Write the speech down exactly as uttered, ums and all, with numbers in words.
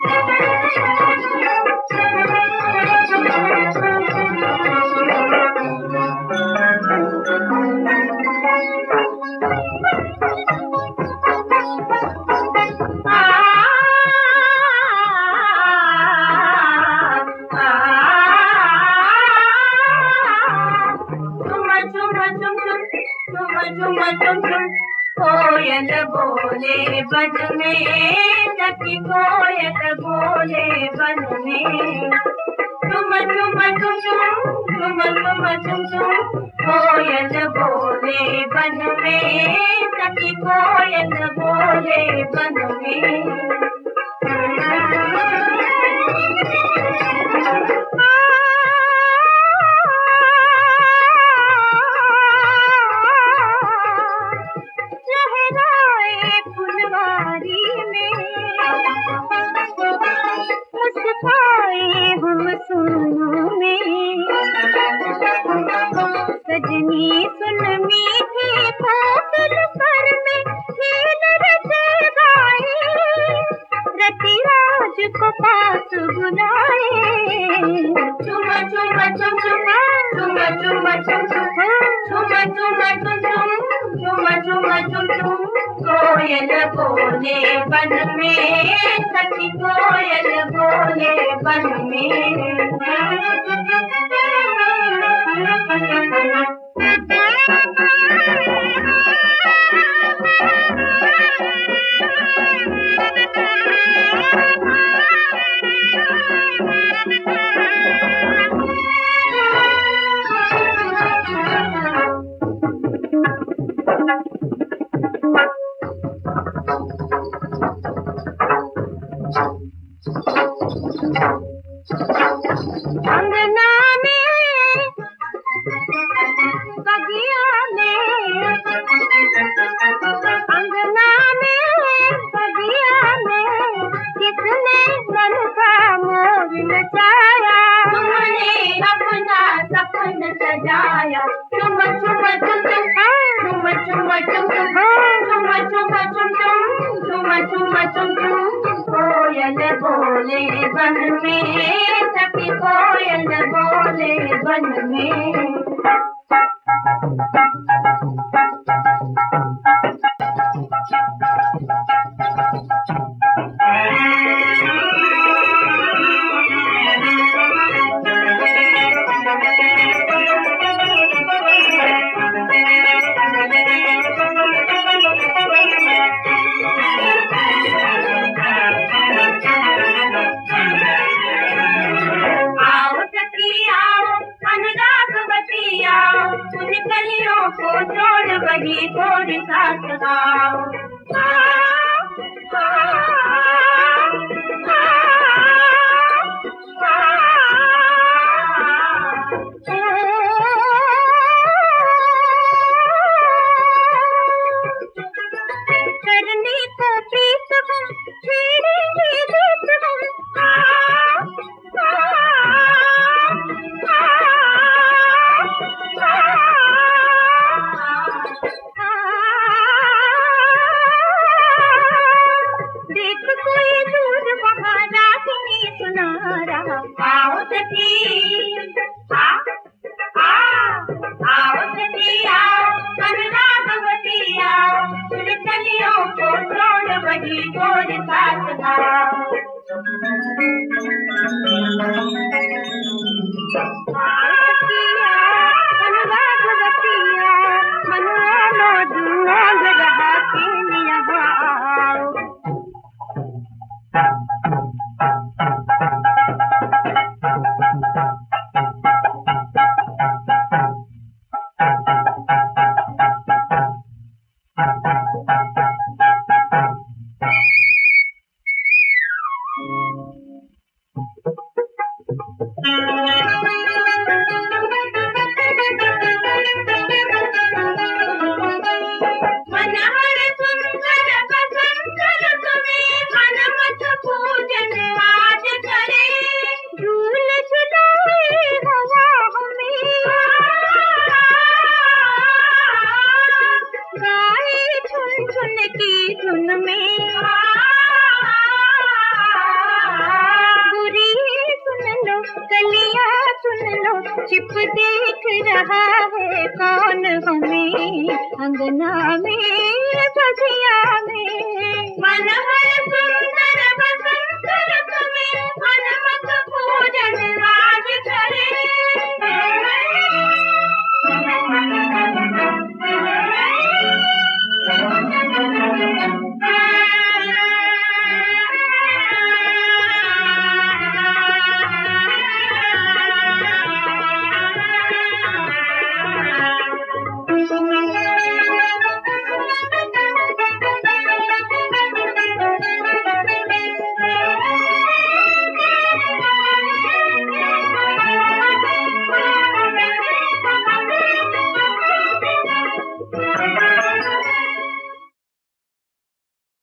कोयल बोले बन में, सखी कोयल बोले बन में, चुम चुम चुम चुम चुम चुम चुम कोयल बोले बन में, सखी कोयल बोले बन में। सजनी सुन मीठी कोकिल पर में हील रचे गाए, रतिराज को पास बुलाए। चुम चुम चुम चुम चुम चुम चुम चुम चुम चुम चुम चुम चुम कोयल बोले बन में, सखी कोयल बोले बन में। अंगना में बगिया में, अंगना में बगिया में किसने मन का मोर नचाया, तुमने अपना सपन सजाया। चुम चुम चुम चुम चुम चुम चुम चुम चुम चुम चुम चुम चुम कोयल बोले बन में, सखी कोयल बोले बन में। उन कलियों को छोड़ वही थोड़ी साथ गाओ। करनी तो प्रीत हम छेड़ेंगे गीत हम, देख कोई दूर वहाँ रागिनी सुना रहा। आओ सखी आ आ आओ सखी आओ, अनुरागवती आओ, उन कलियों को छोड़ वही गोर साथ गाओ। छिप देख रहा है कौन हमें अंगना में बगिया में। मन है